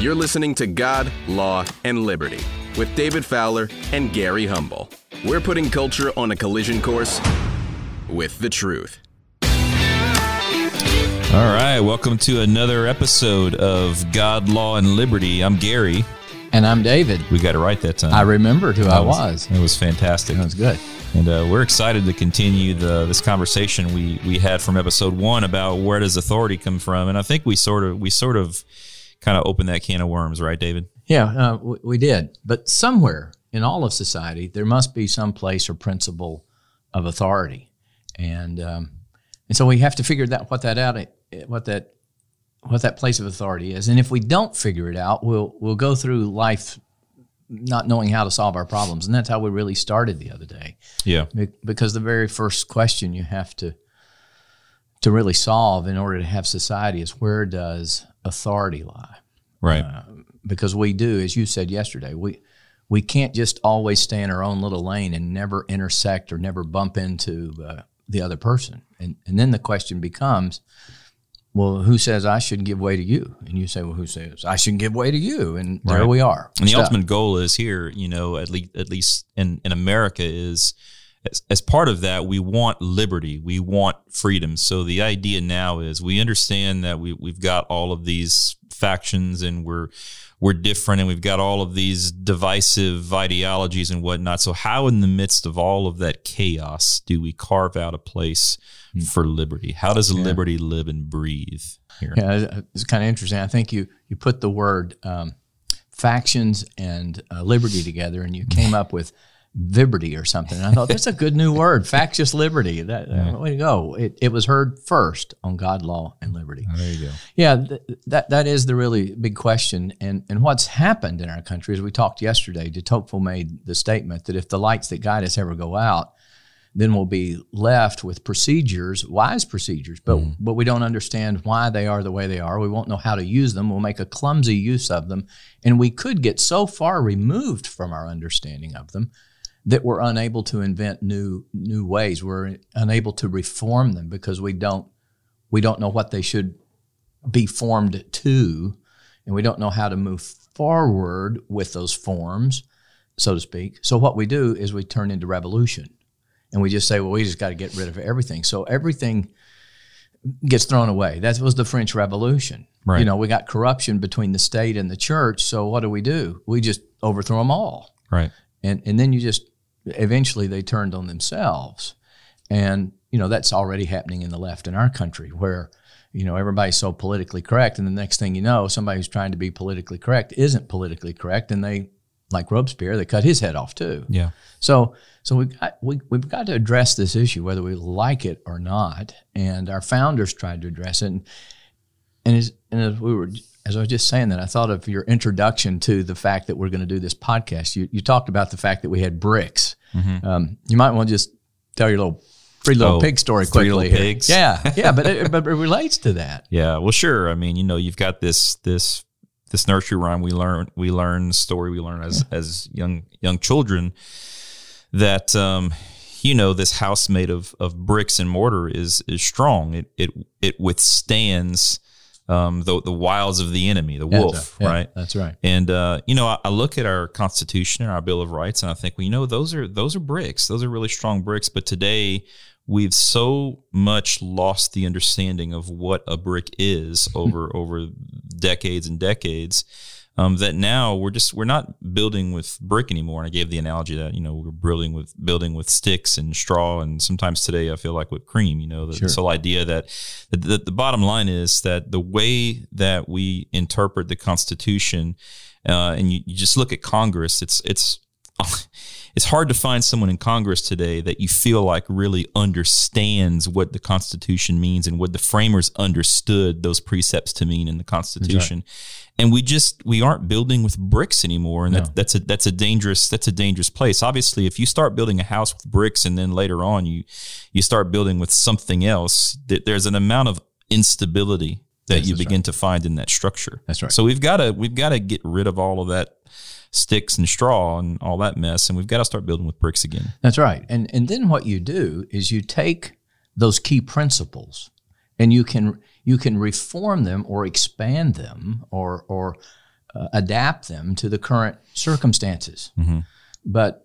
You're listening to God, Law, and Liberty with David Fowler and Gary Humble. We're putting culture on a collision course with the truth. All right, welcome to another episode of God, Law, and Liberty. I'm Gary. And I'm David. We got it right that time. I remembered who I was. It was fantastic. That was good. And we're excited to continue this conversation we had from episode 1 about where does authority come from. And I think we sort of kind of opened that can of worms, right, David? Yeah, we did. But somewhere in all of society, there must be some place or principle of authority. And so we have to figure what that place of authority is. And if we don't figure it out, we'll go through life not knowing how to solve our problems. And that's how we really started the other day. Yeah. Because the very first question you have to really solve in order to have society is, where does authority lie? Right. Because we do, as you said yesterday, we can't just always stay in our own little lane and never intersect or never bump into the other person. And then the question becomes, well, who says I should give way to you? And you say, well, who says I should give way to you? And there we are. And the ultimate goal is here, at least in America, is as part of that, we want liberty. We want freedom. So the idea now is we understand that we've got all of these factions and we're different and we've got all of these divisive ideologies and whatnot. So how in the midst of all of that chaos do we carve out a place for liberty? How does liberty live and breathe here? Yeah, it's kind of interesting. I think you put the word factions and liberty together, and you came up with Viberty or something. And I thought, that's a good new word, factious liberty. Way to go. It was heard first on God, Law, and Liberty. Oh, there you go. Yeah, that is the really big question. And what's happened in our country, as we talked yesterday, de Tocqueville made the statement that if the lights that guide us ever go out, then we'll be left with procedures, wise procedures, but we don't understand why they are the way they are. We won't know how to use them. We'll make a clumsy use of them. And we could get so far removed from our understanding of them that we're unable to invent new ways. We're unable to reform them because we don't know what they should be formed to, and we don't know how to move forward with those forms, so to speak. So what we do is we turn into revolution. And we just say, well, we just got to get rid of everything. So everything gets thrown away. That was the French Revolution. Right. We got corruption between the state and the church. So what do? We just overthrow them all. Right. And then eventually they turned on themselves. And, that's already happening in the left in our country where, everybody's so politically correct. And the next thing you know, somebody who's trying to be politically correct isn't politically correct. And they, like Robespierre, they cut his head off too. Yeah. So we've got to address this issue, whether we like it or not. And our founders tried to address it. And as I was just saying that, I thought of your introduction to the fact that we're going to do this podcast. You talked about the fact that we had bricks. Mm-hmm. You might want to just tell your Three Little Pig story quickly. Three Little Pigs. Yeah, but it relates to that. Yeah, well, sure. I mean, you've got this nursery rhyme we learn story we learn as young children that this house made of bricks and mortar is strong. It withstands the wiles of the enemy, the wolf, right? That's right. And I look at our Constitution and our Bill of Rights, and I think, those are bricks. Those are really strong bricks. But today, we've so much lost the understanding of what a brick is over decades and decades. That now we're not building with brick anymore. And I gave the analogy that we're building with sticks and straw, and sometimes today I feel like with cream. This whole idea that the bottom line is that the way that we interpret the Constitution, and you just look at Congress, it's hard to find someone in Congress today that you feel like really understands what the Constitution means and what the framers understood those precepts to mean in the Constitution. Right. And we aren't building with bricks anymore, and that's a dangerous place. Obviously, if you start building a house with bricks and then later on you start building with something else, there's an amount of instability that you begin to find in that structure. That's right. So we've got to get rid of all of that sticks and straw and all that mess, and we've got to start building with bricks again. That's right. And then what you do is you take those key principles and you can reform them or expand them or adapt them to the current circumstances. But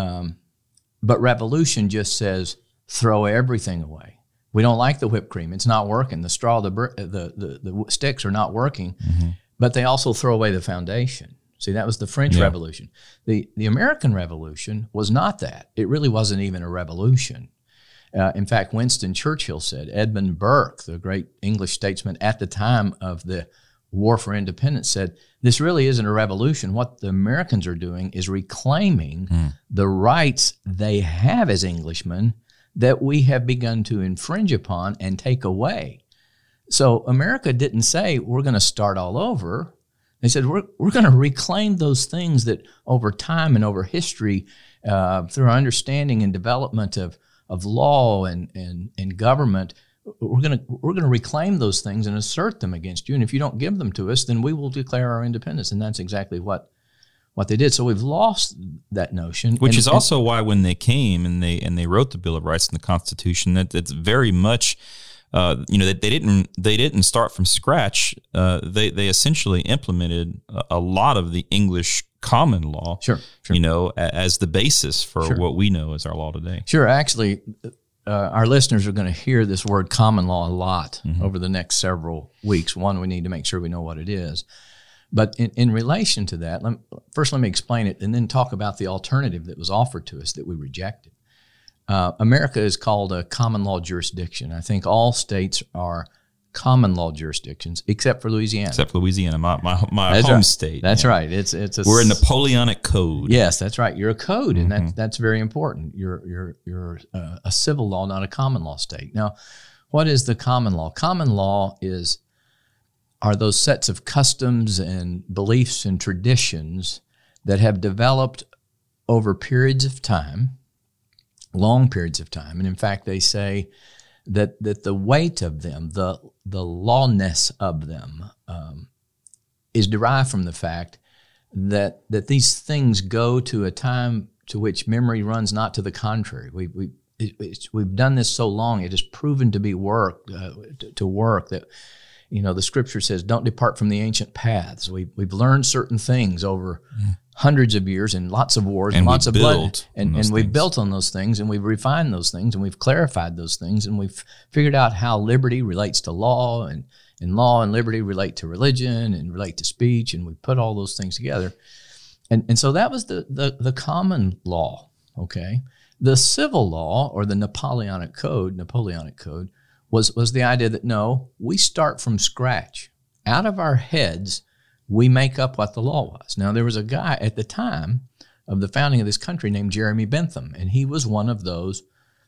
revolution just says throw everything away. We don't like the whipped cream; it's not working. The straw, the sticks are not working. But they also throw away the foundation. See, that was the French Revolution. The American Revolution was not that. It really wasn't even a revolution. In fact, Winston Churchill said, Edmund Burke, the great English statesman at the time of the War for Independence, said, this really isn't a revolution. What the Americans are doing is reclaiming the rights they have as Englishmen that we have begun to infringe upon and take away. So America didn't say, we're going to start all over. They said, we're going to reclaim those things that over time and over history, through our understanding and development of law and government, we're going to reclaim those things and assert them against you. And if you don't give them to us, then we will declare our independence. And that's exactly what they did. So we've lost that notion. Which is also why when they came and they wrote the Bill of Rights and the Constitution, that's very much, they didn't start from scratch. They essentially implemented a lot of the English common law, sure. As the basis for what we know as our law today. Sure. Actually, our listeners are going to hear this word common law a lot over the next several weeks. One, we need to make sure we know what it is. But in relation to that, let me explain it and then talk about the alternative that was offered to us that we rejected. America is called a common law jurisdiction. I think all states are common law jurisdictions except for Louisiana. Except for Louisiana, my home state. That's right. We're a Napoleonic code. Yes, that's right. You're a code, and that's very important. You're a civil law, not a common law state. Now, what is the common law? Common law are those sets of customs and beliefs and traditions that have developed over periods of time, long periods of time. And in fact, they say that the weight of them, the lawness of them, is derived from the fact that these things go to a time to which memory runs not to the contrary. We've done this so long, it has proven to be work that, the Scripture says, don't depart from the ancient paths. We've learned certain things over hundreds of years and lots of wars and lots of blood. And we've built on those things, and we've refined those things, and we've clarified those things, and we've figured out how liberty relates to law, and law and liberty relate to religion and relate to speech, and we put all those things together. And so that was the common law, okay? The civil law, or the Napoleonic Code, was the idea that, no, we start from scratch. Out of our heads, we make up what the law was. Now, there was a guy at the time of the founding of this country named Jeremy Bentham, and he was one of those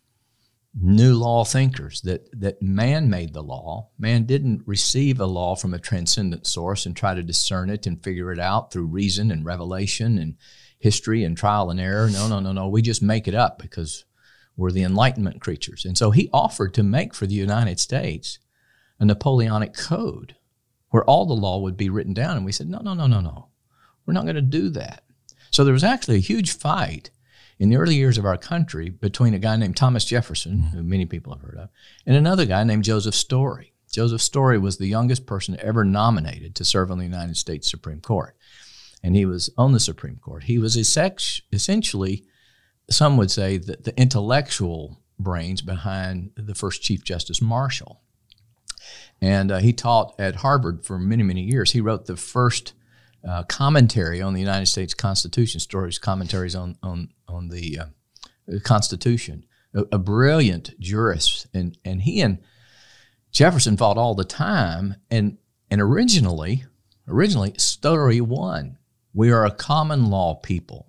new law thinkers that man made the law. Man didn't receive a law from a transcendent source and try to discern it and figure it out through reason and revelation and history and trial and error. No. We just make it up because we're the Enlightenment creatures. And so he offered to make for the United States a Napoleonic Code where all the law would be written down. And we said, no. We're not going to do that. So there was actually a huge fight in the early years of our country between a guy named Thomas Jefferson, who many people have heard of, and another guy named Joseph Story. Joseph Story was the youngest person ever nominated to serve on the United States Supreme Court. And he was on the Supreme Court. He was essentially, some would say, the intellectual brains behind the first Chief Justice Marshall. And he taught at Harvard for many, many years. He wrote the first commentary on the United States Constitution, Story's commentaries on the Constitution. A brilliant jurist. And he and Jefferson fought all the time. And originally, Story won. We are a common law people.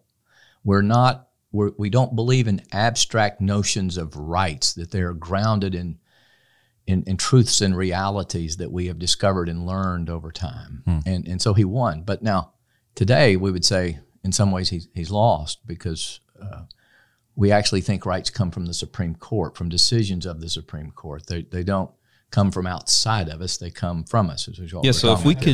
We don't believe in abstract notions of rights, that they are grounded in truths and realities that we have discovered and learned over time. And so he won. But now, today, we would say, in some ways, he's lost because we actually think rights come from the Supreme Court, from decisions of the Supreme Court. They don't come from outside of us; they come from us. So if we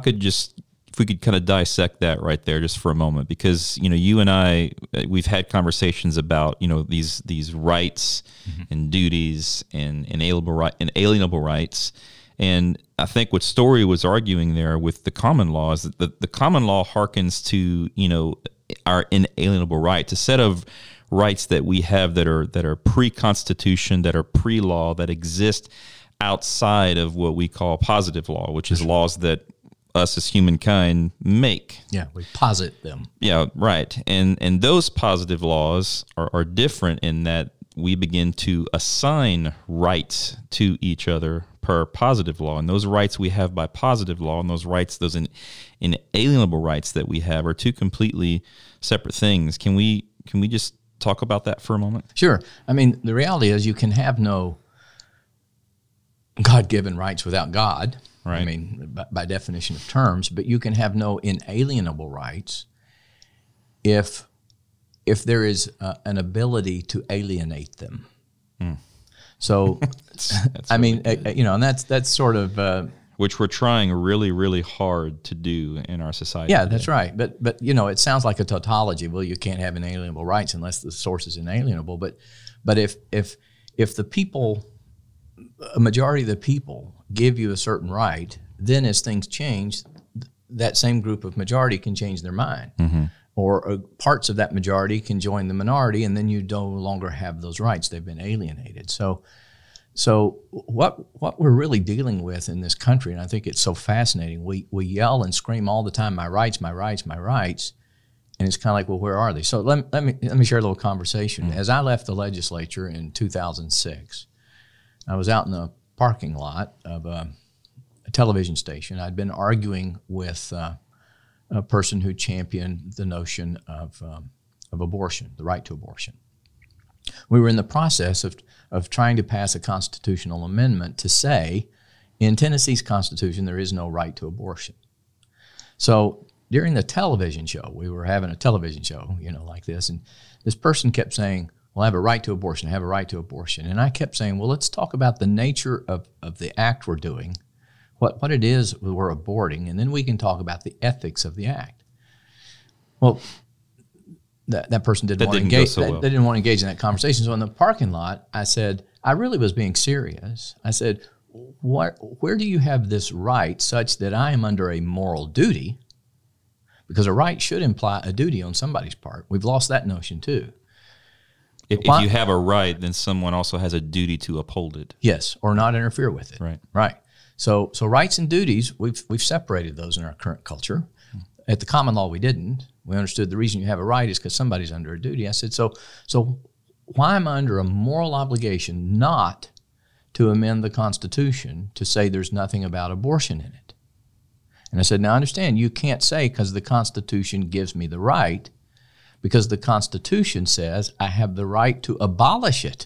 could kind of dissect that right there just for a moment, because you and I, we've had conversations about these rights and duties and inalienable rights, And I think what Story was arguing there with the common law is that the common law hearkens to, our inalienable rights, a set of rights that we have that are pre-Constitution, that are pre-law, that exist outside of what we call positive law, which is laws that us as humankind make. Yeah, we posit them. Yeah, right. And those positive laws are different in that we begin to assign rights to each other per positive law. And those rights we have by positive law and those rights, those inalienable rights that we have are two completely separate things. Can we just talk about that for a moment? Sure. I mean, the reality is you can have no God-given rights without God. Right. I mean, by definition of terms, but you can have no inalienable rights if there is an ability to alienate them. So, that's I mean, really and that's sort of which we're trying really, really hard to do in our society. Yeah, today. that's right. But it sounds like a tautology. Well, you can't have inalienable rights unless the source is inalienable. But if the people, a majority of the people, give you a certain right, then as things change, that same group of majority can change their mind. Mm-hmm. Or parts of that majority can join the minority, and then you no longer have those rights. They've been alienated. So what we're really dealing with in this country, and I think it's so fascinating, we yell and scream all the time, my rights, my rights, my rights, and it's kind of like, well, where are they? So let me share a little conversation. Mm-hmm. As I left the legislature in 2006, I was out in the parking lot of a television station. I'd been arguing with a person who championed the notion of abortion, the right to abortion. We were in the process of trying to pass a constitutional amendment to say, in Tennessee's Constitution, there is no right to abortion. So during the television show, we were having a television show, like this, and this person kept saying, well, I have a right to abortion, I have a right to abortion. And I kept saying, well, let's talk about the nature of the act we're doing, what it is we're aborting, and then we can talk about the ethics of the act. Well, that person didn't want to engage. They didn't want to engage in that conversation. So in the parking lot, I said, I really was being serious. I said, where do you have this right such that I am under a moral duty? Because a right should imply a duty on somebody's part. We've lost that notion too. If you have a right, then someone also has a duty to uphold it. Yes, or not interfere with it. Right. So rights and duties, we've separated those in our current culture. At the common law, we didn't. We understood the reason you have a right is because somebody's under a duty. I said, so why am I under a moral obligation not to amend the Constitution to say there's nothing about abortion in it? And I said, now understand, you can't say because the Constitution gives me the right, because the Constitution says I have the right to abolish it.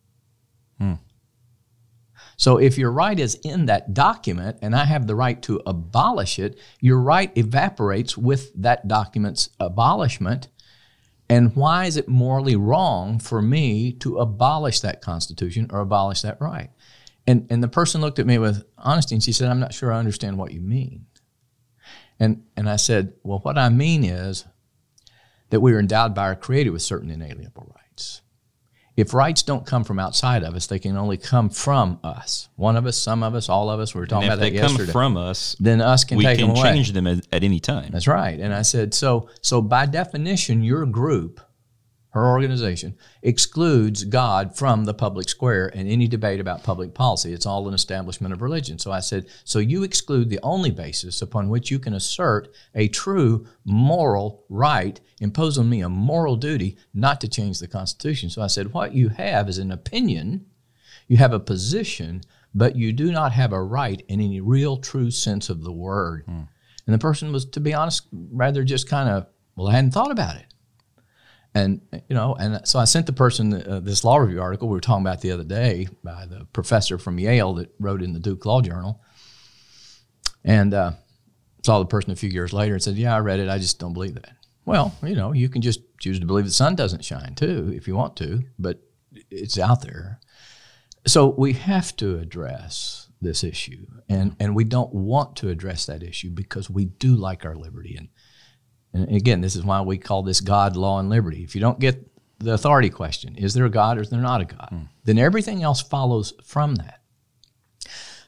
So if your right is in that document and I have the right to abolish it, your right evaporates with that document's abolishment. And why is it morally wrong for me to abolish that Constitution or abolish that right? And the person looked at me with honesty and she said, I'm not sure I understand what you mean. And I said, well, what I mean is that we are endowed by our Creator with certain inalienable rights. If rights don't come from outside of us, they can only come from us. One of us, some of us, all of us. We were talking about that yesterday. If they come from us, then us can take them away. We can change them at any time. That's right. And I said, so by definition, your group, her organization, excludes God from the public square in any debate about public policy. It's all an establishment of religion. So I said, so you exclude the only basis upon which you can assert a true moral right, impose on me a moral duty not to change the Constitution. So I said, what you have is an opinion, you have a position, but you do not have a right in any real true sense of the word. And the person was, to be honest, rather just kind of, well, I hadn't thought about it. And so I sent the person this law review article we were talking about the other day by the professor from Yale that wrote in the Duke Law Journal. And saw the person a few years later and said, yeah, I read it. I just don't believe that. Well, you can just choose to believe the sun doesn't shine too if you want to, but it's out there. So we have to address this issue. And we don't want to address that issue because we do like our liberty. And again, this is why we call this God, law, and liberty. If you don't get the authority question, is there a God or is there not a God? Then everything else follows from that.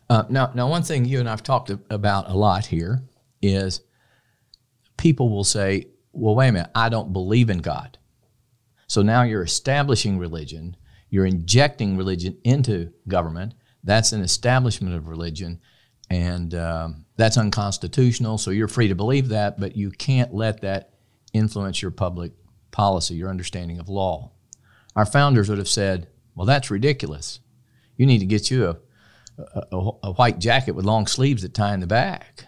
Now, one thing you and I've talked about a lot here is people will say, well, wait a minute, I don't believe in God. So now you're establishing religion. You're injecting religion into government. That's an establishment of religion, and that's unconstitutional, so you're free to believe that, but you can't let that influence your public policy, your understanding of law. Our founders would have said, well, that's ridiculous. You need to get you a white jacket with long sleeves that tie in the back.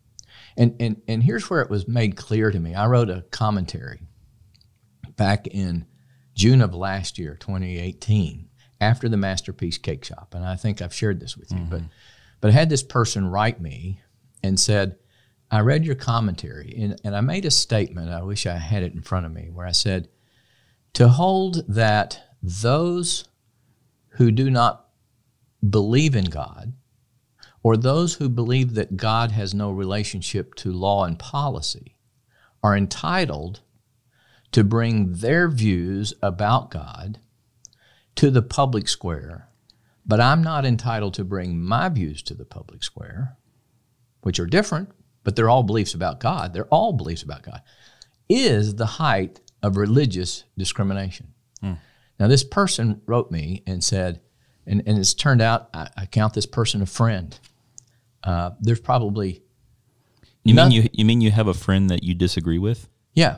And here's where it was made clear to me. I wrote a commentary back in June of last year, 2018, after the Masterpiece Cake Shop, and I think I've shared this with you, but I had this person write me and said, I read your commentary, and I made a statement, I wish I had it in front of me, where I said, to hold that those who do not believe in God, or those who believe that God has no relationship to law and policy, are entitled to bring their views about God to the public square, but I'm not entitled to bring my views to the public square, which are different, but they're all beliefs about God. They're all beliefs about God, is the height of religious discrimination. Now, this person wrote me and said, and it's turned out I count this person a friend. There's probably you mean you have a friend that you disagree with? Yeah.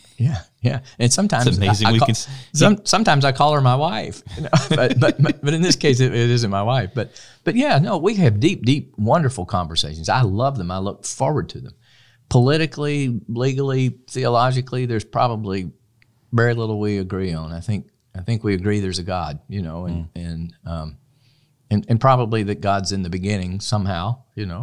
And sometimes it's amazing. Sometimes I call her my wife, but in this case it isn't my wife. But yeah, no, we have deep, wonderful conversations. I love them. I look forward to them. Politically, legally, theologically, there's probably very little we agree on. I think we agree there's a God, and probably that God's in the beginning somehow,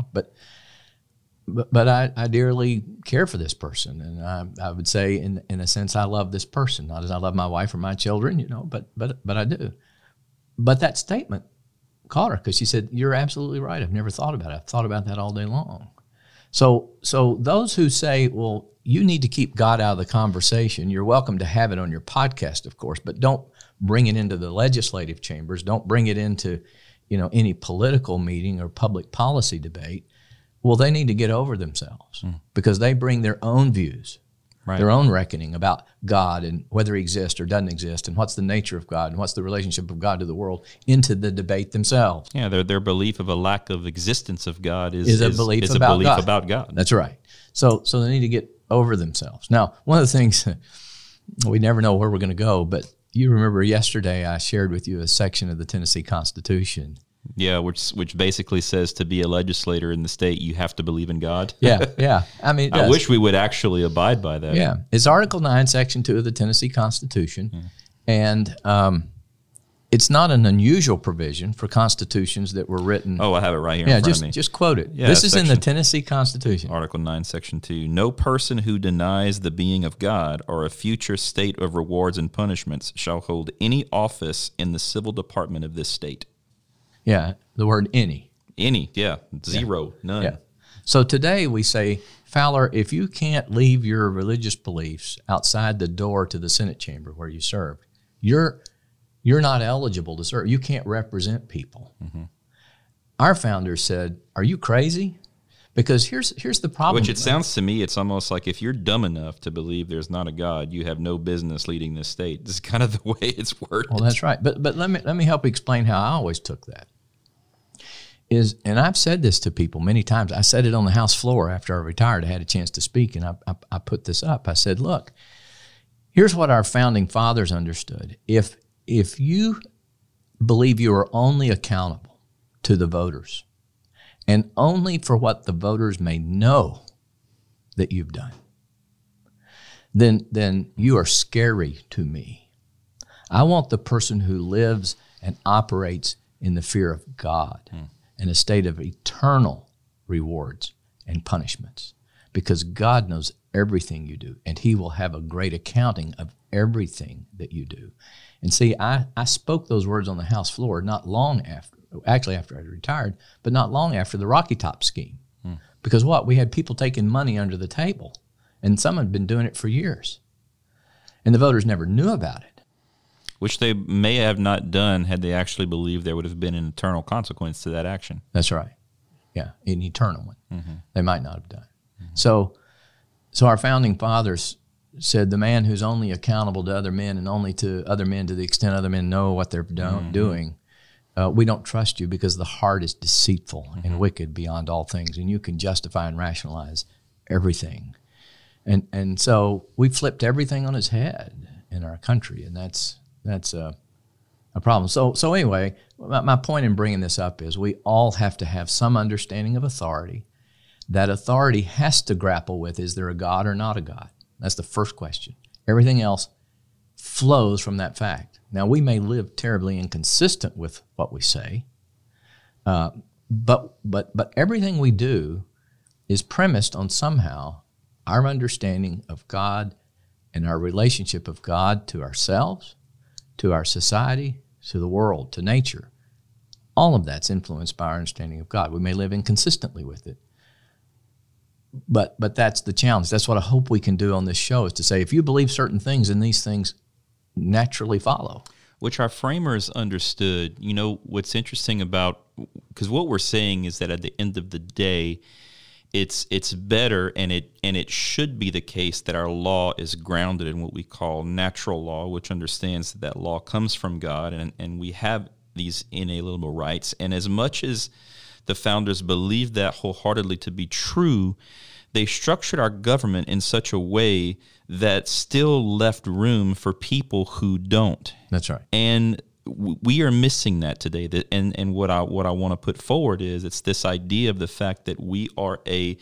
But I dearly care for this person, and I would say, in a sense, I love this person, not as I love my wife or my children, but I do. But that statement caught her because she said, "You're absolutely right. I've never thought about it. I've thought about that all day long." So those who say, "Well, you need to keep God out of the conversation," you're welcome to have it on your podcast, of course, but don't bring it into the legislative chambers. Don't bring it into, any political meeting or public policy debate. Well, they need to get over themselves because they bring their own views, their own reckoning about God and whether he exists or doesn't exist and what's the nature of God and what's the relationship of God to the world into the debate themselves. Yeah, their belief of a lack of existence of God is a belief about God. That's right. So they need to get over themselves. Now, one of the things, we never know where we're going to go, but you remember yesterday I shared with you a section of the Tennessee Constitution. Yeah, which basically says to be a legislator in the state, you have to believe in God. Yeah. I mean, I wish we would actually abide by that. Yeah, it's Article 9, Section 2 of the Tennessee Constitution, and it's not an unusual provision for constitutions that were written. Oh, I have it right here in front of me. Just quote it. Yeah, this is in the Tennessee Constitution. Article 9, Section 2. No person who denies the being of God or a future state of rewards and punishments shall hold any office in the civil department of this state. Yeah, the word any. Any, yeah. Zero, none. Yeah. So today we say, Fowler, if you can't leave your religious beliefs outside the door to the Senate chamber where you serve, you're not eligible to serve. You can't represent people. Our founders said, are you crazy? Because here's the problem. Which it sounds to me, it's almost like if you're dumb enough to believe there's not a God, you have no business leading this state. This is kind of the way it's worded. Well, that's right. But let me help explain how I always took that. And I've said this to people many times. I said it on the House floor after I retired. I had a chance to speak, and I put this up. I said, look, here's what our founding fathers understood. If you believe you are only accountable to the voters and only for what the voters may know that you've done, then you are scary to me. I want the person who lives and operates in the fear of God in a state of eternal rewards and punishments, because God knows everything you do, and he will have a great accounting of everything that you do. And see, I spoke those words on the House floor not long after, actually after I retired, but not long after the Rocky Top scheme. Because we had people taking money under the table, and some had been doing it for years. And the voters never knew about it. Which they may have not done had they actually believed there would have been an eternal consequence to that action. That's right. Yeah, an eternal one. They might not have done. So our founding fathers said the man who's only accountable to other men and only to other men to the extent other men know what they're doing, we don't trust you because the heart is deceitful and wicked beyond all things, and you can justify and rationalize everything. And so we flipped everything on its head in our country, and that's a problem. So anyway, my point in bringing this up is we all have to have some understanding of authority. That authority has to grapple with, is there a God or not a God? That's the first question. Everything else flows from that fact. Now, we may live terribly inconsistent with what we say, but everything we do is premised on somehow our understanding of God and our relationship of God to ourselves, to our society, to the world, to nature. All of that's influenced by our understanding of God. We may live inconsistently with it, but that's the challenge. That's what I hope we can do on this show, is to say, if you believe certain things, then these things naturally follow. Which our framers understood. You know, what's interesting about, because what we're saying is that at the end of the day, it's better, and it should be the case that our law is grounded in what we call natural law, which understands that law comes from God, and we have these inalienable rights. And as much as the founders believed that wholeheartedly to be true, they structured our government in such a way that still left room for people who don't. That's right. And we are missing that today. And what I want to put forward is it's this idea of the fact that we are a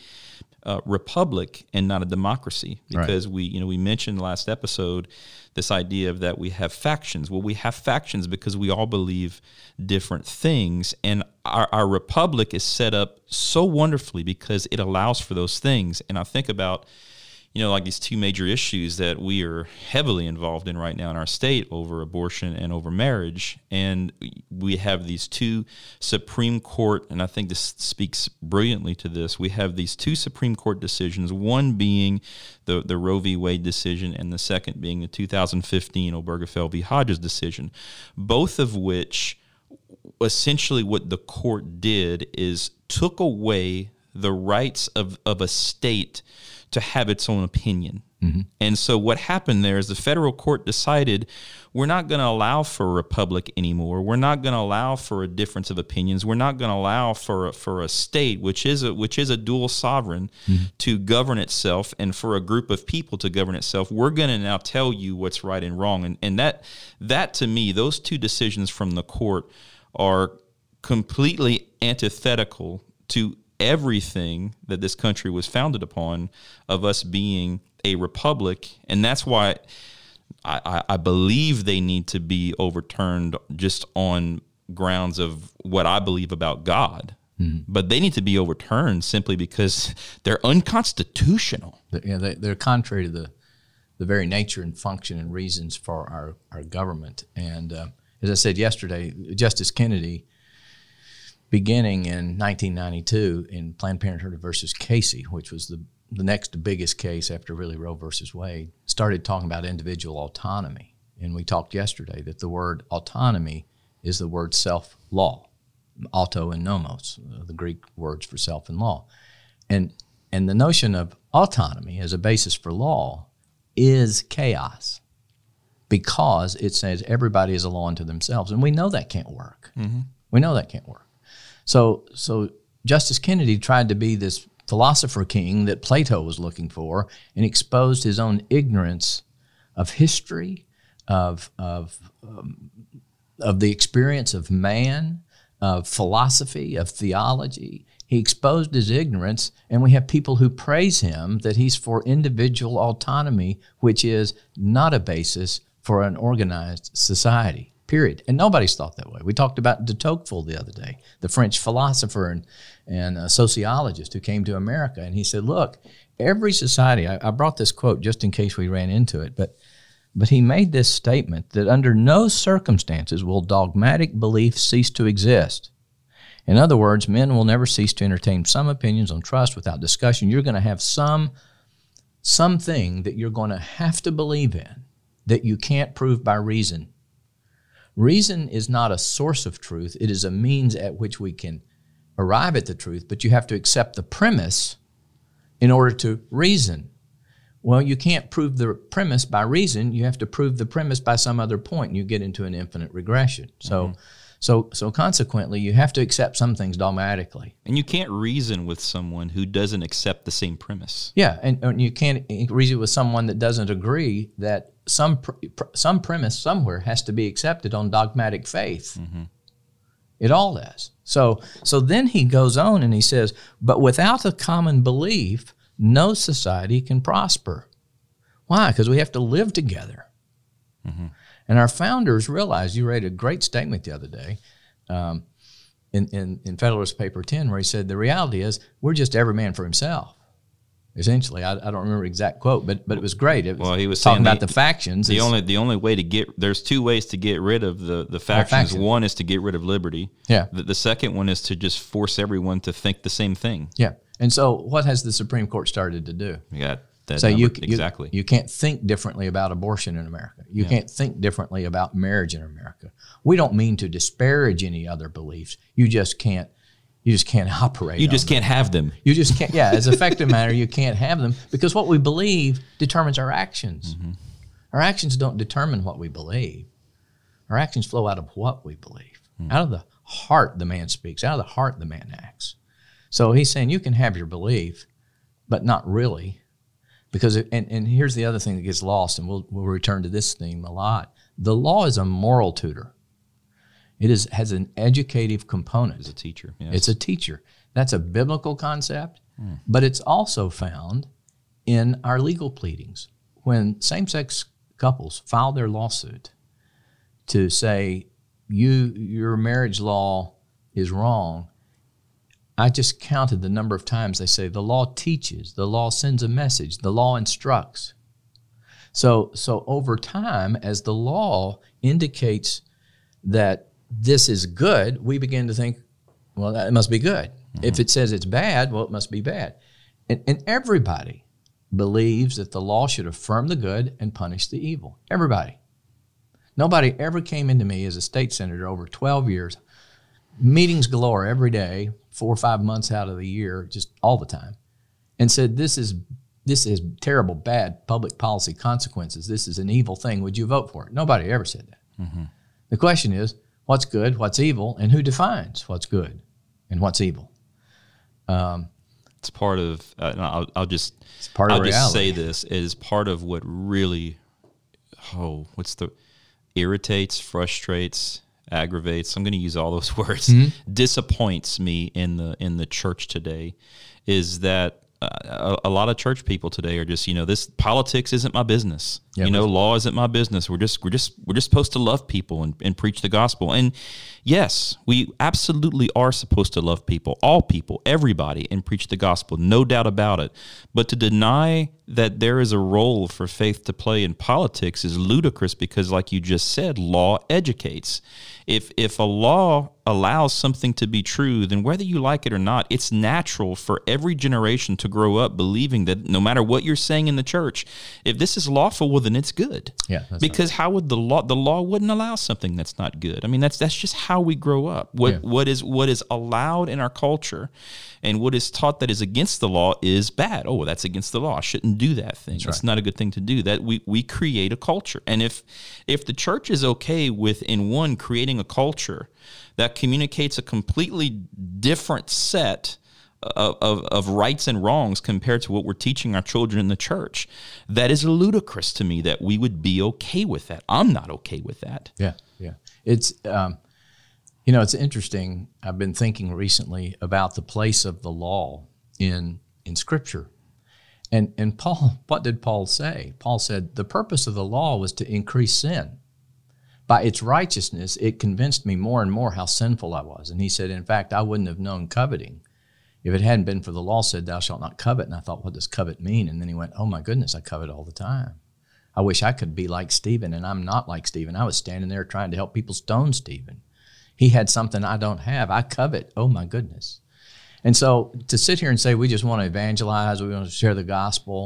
republic and not a democracy, because we mentioned last episode this idea of that we have factions. Well, we have factions because we all believe different things, and our republic is set up so wonderfully because it allows for those things. And I think about, like these two major issues that we are heavily involved in right now in our state, over abortion and over marriage. And we have these two Supreme Court, and I think this speaks brilliantly to this, we have these two Supreme Court decisions, one being the Roe v. Wade decision, and the second being the 2015 Obergefell v. Hodges decision, both of which essentially what the court did is took away the rights of a state to have its own opinion. Mm-hmm. And so what happened there is the federal court decided we're not going to allow for a republic anymore. We're not going to allow for a difference of opinions. We're not going to allow for a state, which is a dual sovereign, to govern itself, and for a group of people to govern itself. We're going to now tell you what's right and wrong. And that to me, those two decisions from the court are completely antithetical to everything that this country was founded upon, of us being a republic. And that's why I believe they need to be overturned just on grounds of what I believe about God. Mm-hmm. But they need to be overturned simply because they're unconstitutional. They're contrary to the very nature and function and reasons for our government. And as I said yesterday, Justice Kennedy, beginning in 1992 in Planned Parenthood versus Casey, which was the next biggest case after really Roe versus Wade, started talking about individual autonomy. And we talked yesterday that the word autonomy is the word self-law, auto and nomos, the Greek words for self and law. And the notion of autonomy as a basis for law is chaos, because it says everybody is a law unto themselves. And we know that can't work. Mm-hmm. We know that can't work. So Justice Kennedy tried to be this philosopher king that Plato was looking for, and exposed his own ignorance of history, of the experience of man, of philosophy, of theology. He exposed his ignorance, and we have people who praise him that he's for individual autonomy, which is not a basis for an organized society. Period. And nobody's thought that way. We talked about de Tocqueville the other day, the French philosopher and sociologist who came to America. And he said, look, every society, I brought this quote just in case we ran into it, but he made this statement that under no circumstances will dogmatic belief cease to exist. In other words, men will never cease to entertain some opinions on trust without discussion. You're going to have something that you're going to have to believe in that you can't prove by reason. Reason is not a source of truth. It is a means at which we can arrive at the truth, but you have to accept the premise in order to reason. Well, you can't prove the premise by reason. You have to prove the premise by some other point, and you get into an infinite regression. So consequently, you have to accept some things dogmatically. And you can't reason with someone who doesn't accept the same premise. Yeah, and you can't reason with someone that doesn't agree that some premise somewhere has to be accepted on dogmatic faith. It all does. So then he goes on and he says, but without a common belief, no society can prosper. Why? Because we have to live together. And our founders realized, you read a great statement the other day in Federalist Paper 10, where he said, the reality is we're just every man for himself. Essentially, I don't remember the exact quote, but it was great. It was, he was talking saying about the factions. The only way to there's two ways to get rid of the factions. One is to get rid of liberty. Yeah. The second one is to just force everyone to think the same thing. Yeah. And so what has the Supreme Court started to do? You got that so number. Exactly. You can't think differently about abortion in America. You can't think differently about marriage in America. We don't mean to disparage any other beliefs. You just can't operate. You just can't have them. You just can't. Yeah, as a fact of the matter, you can't have them because what we believe determines our actions. Our actions don't determine what we believe. Our actions flow out of what we believe. Out of the heart, the man speaks. Out of the heart, the man acts. So he's saying you can have your belief, but not really, because and here's the other thing that gets lost, and we'll return to this theme a lot. The law is a moral tutor. It has an educative component. It's a teacher. Yes. It's a teacher. That's a biblical concept, but it's also found in our legal pleadings. When same-sex couples file their lawsuit to say, your marriage law is wrong, I just counted the number of times they say the law teaches, the law sends a message, the law instructs. So over time, as the law indicates that this is good, we begin to think, well, that must be good. If it says it's bad, well, it must be bad. And everybody believes that the law should affirm the good and punish the evil. Everybody. Nobody ever came into me as a state senator over 12 years, meetings galore every day, 4 or 5 months out of the year, just all the time, and said, this is terrible, bad public policy consequences. This is an evil thing. Would you vote for it? Nobody ever said that. The question is, what's good, what's evil, and who defines what's good and what's evil? It's part of. I'll just say this. It is part of what really, irritates, frustrates, aggravates. I'm going to use all those words. Disappoints me in the church today, is that a lot of church people today are just, this politics isn't my business. Yeah, law isn't my business. We're just supposed to love people and preach the gospel. And yes, we absolutely are supposed to love people, all people, everybody, and preach the gospel. No doubt about it. But to deny that there is a role for faith to play in politics is ludicrous, because, like you just said, law educates. If a law allows something to be true, then whether you like it or not, it's natural for every generation to grow up believing that no matter what you're saying in the church, if this is lawful, well, then it's good. Yeah, because how would the law wouldn't allow something that's not good? I mean, that's just how we grow up. What is allowed in our culture and what is taught that is against the law is bad. Oh, that's against the law. I shouldn't do that thing. That's not a good thing to do. That we create a culture. And if the church is okay with, in one, creating a culture that communicates a completely different set of rights and wrongs compared to what we're teaching our children in the church, that is ludicrous to me that we would be okay with that. I'm not okay with that. Yeah. It's it's interesting. I've been thinking recently about the place of the law in Scripture. And Paul, what did Paul say? Paul said, the purpose of the law was to increase sin. By its righteousness, it convinced me more and more how sinful I was. And he said, in fact, I wouldn't have known coveting if it hadn't been for the law said, thou shalt not covet. And I thought, what does covet mean? And then he went, oh my goodness, I covet all the time. I wish I could be like Stephen, and I'm not like Stephen. I was standing there trying to help people stone Stephen. He had something I don't have. I covet. Oh my goodness. And so to sit here and say we just want to evangelize, we want to share the gospel,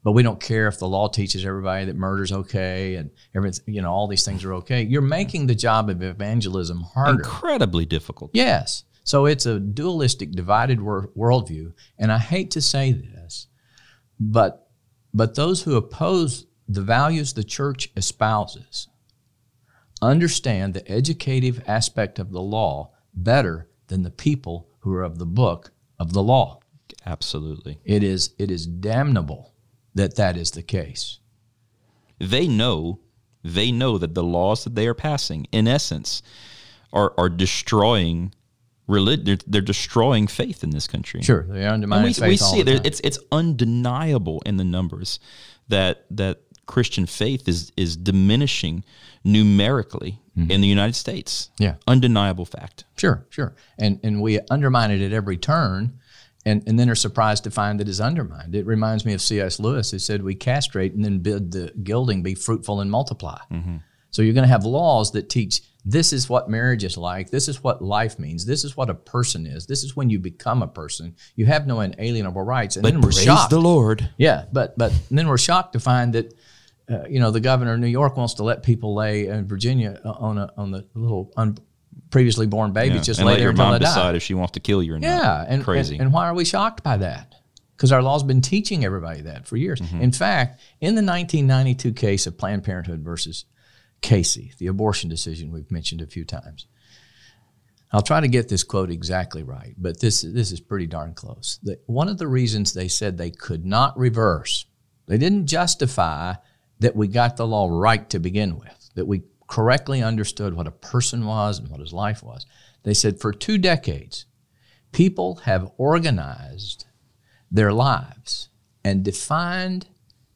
but we don't care if the law teaches everybody that murder's okay and everything, all these things are okay. You're making the job of evangelism harder. Incredibly difficult. Yes. So it's a dualistic, divided worldview. And I hate to say this, but those who oppose the values the church espouses understand the educative aspect of the law better than the people who are of the book of the law. Absolutely. It is damnable that is the case. They know that the laws that they are passing, in essence, are destroying religion. They're destroying faith in this country. Sure, they're undermining faith. We see it. It's undeniable in the numbers that Christian faith is diminishing numerically in the United States. Yeah, undeniable fact. Sure. And we undermine it at every turn. And then are surprised to find that it's undermined. It reminds me of C.S. Lewis, who said, we castrate and then bid the gelding be fruitful and multiply. Mm-hmm. So you're going to have laws that teach this is what marriage is like, this is what life means, this is what a person is, this is when you become a person. You have no inalienable rights. And but then we're shocked. Praise the Lord. Yeah, but then we're shocked to find that the governor of New York wants to let people lay in Virginia on the little previously born babies just lay there until they die. And let your mom decide if she wants to kill you or not. Yeah, crazy. And why are we shocked by that? Because our law's been teaching everybody that for years. Mm-hmm. In fact, in the 1992 case of Planned Parenthood versus Casey, the abortion decision we've mentioned a few times, I'll try to get this quote exactly right, but this is pretty darn close. One of the reasons they said they could not reverse, they didn't justify that we got the law right to begin with, that we correctly understood what a person was and what his life was. They said for 2 decades, people have organized their lives and defined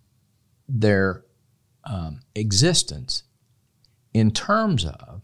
their existence in terms of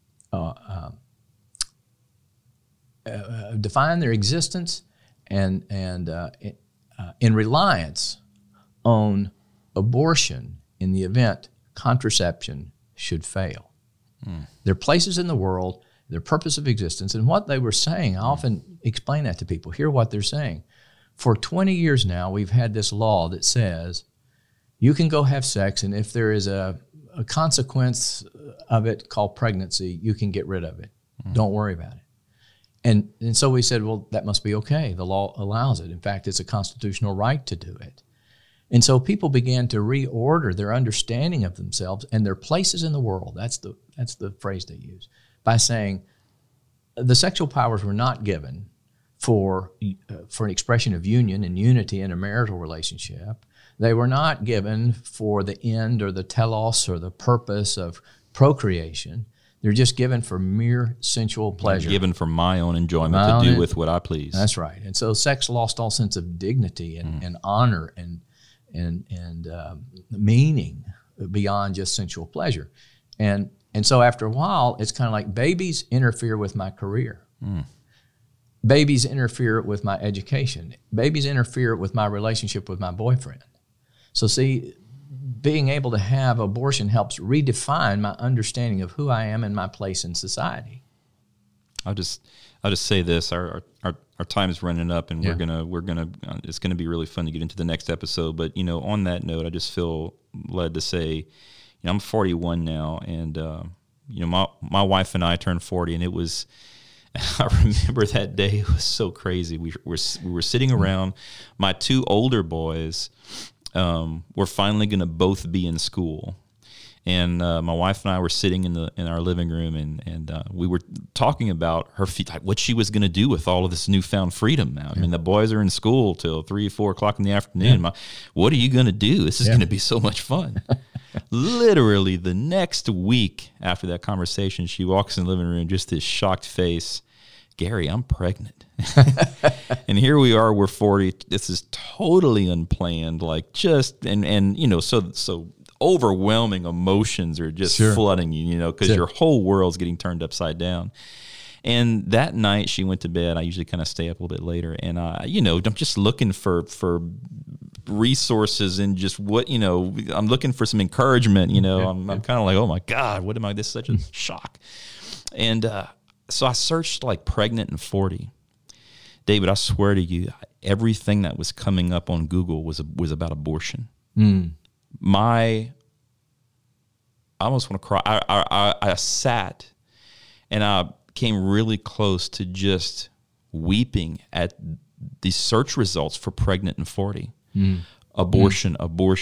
define their existence and in reliance on abortion in the event contraception should fail. Their places in the world, their purpose of existence, and what they were saying. I often explain that to people. Hear what they're saying. For 20 years now, we've had this law that says you can go have sex, and if there is a consequence of it called pregnancy, you can get rid of it. Don't worry about it. And so we said, well, that must be okay. The law allows it. In fact, it's a constitutional right to do it. And so people began to reorder their understanding of themselves and their places in the world. That's the phrase they use, by saying the sexual powers were not given for an expression of union and unity in a marital relationship. They were not given for the end or the telos or the purpose of procreation. They're just given for mere sensual pleasure. Given for my own enjoyment to do with what I please. That's right. And so sex lost all sense of dignity and honor and meaning beyond just sensual pleasure. And so after a while, it's kind of like babies interfere with my career. Babies interfere with my education. Babies interfere with my relationship with my boyfriend. So see, being able to have abortion helps redefine my understanding of who I am and my place in society. I'll just say this: our time is running up, and we're gonna. It's gonna be really fun to get into the next episode. But on that note, I just feel led to say, I'm 41 now, and my wife and I turned 40, and it was. I remember that day. It was so crazy. We were sitting around. My 2 older boys were finally going to both be in school, and my wife and I were sitting in our living room, and we were talking about what she was going to do with all of this newfound freedom now. I mean, the boys are in school till 3-4 o'clock in the afternoon. What are you going to do? This is going to be so much fun. Literally the next week after that conversation, she walks in the living room, just this shocked face. Gary, I'm pregnant. And here we are, we're 40. This is totally unplanned, so overwhelming emotions are just flooding you, because your whole world's getting turned upside down. And that night she went to bed. I usually kind of stay up a little bit later, and I'm just looking for resources and just I'm looking for some encouragement. I'm kind of like, oh my God, what am I? This is such a shock. And so I searched like pregnant and 40. David, I swear to you, everything that was coming up on Google was about abortion. I almost want to cry. I sat and I came really close to just weeping at the search results for pregnant and 40. Abortion,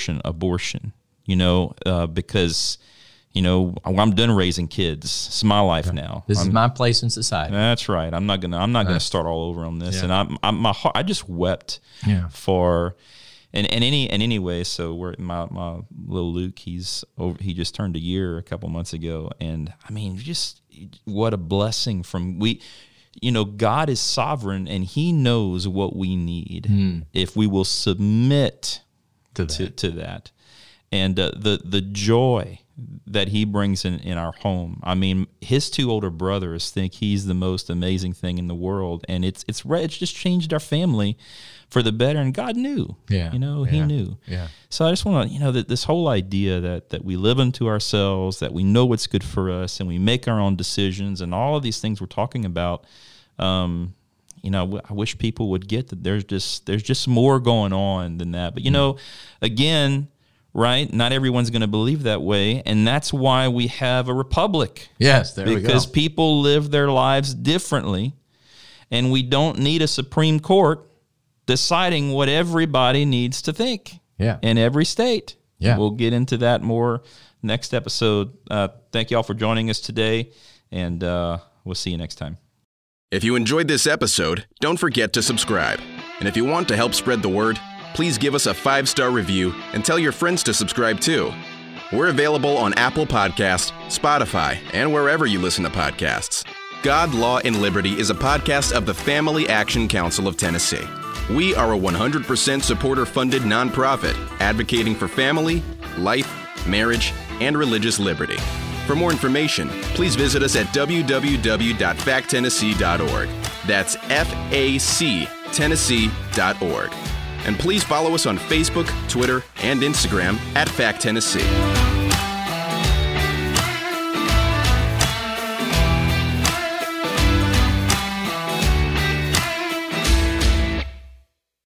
because, I'm done raising kids. It's my life now. This is my place in society. That's right. I'm not gonna start all over on this. And I just wept for, and anyway. So we're my little Luke. He just turned a year a couple months ago, and I mean, just what a blessing from God is sovereign, and He knows what we need if we will submit to that. And the joy that He brings in our home. I mean, his two older brothers think he's the most amazing thing in the world, and it's just changed our family for the better. And God knew, He knew. Yeah. So I just want to, that this whole idea that we live unto ourselves, that we know what's good for us, and we make our own decisions, and all of these things we're talking about. I wish people would get that there's just more going on than that. But again. Right? Not everyone's going to believe that way, and that's why we have a republic. Yes, there we go. Because people live their lives differently, and we don't need a Supreme Court deciding what everybody needs to think in every state. Yeah. We'll get into that more next episode. Thank you all for joining us today, and we'll see you next time. If you enjoyed this episode, don't forget to subscribe. And if you want to help spread the word, please give us a 5-star review and tell your friends to subscribe too. We're available on Apple Podcasts, Spotify, and wherever you listen to podcasts. God, Law, and Liberty is a podcast of the Family Action Council of Tennessee. We are a 100% supporter-funded nonprofit advocating for family, life, marriage, and religious liberty. For more information, please visit us at www.facttennessee.org. That's FACTennessee.org. And please follow us on Facebook, Twitter, and Instagram @FactTennessee.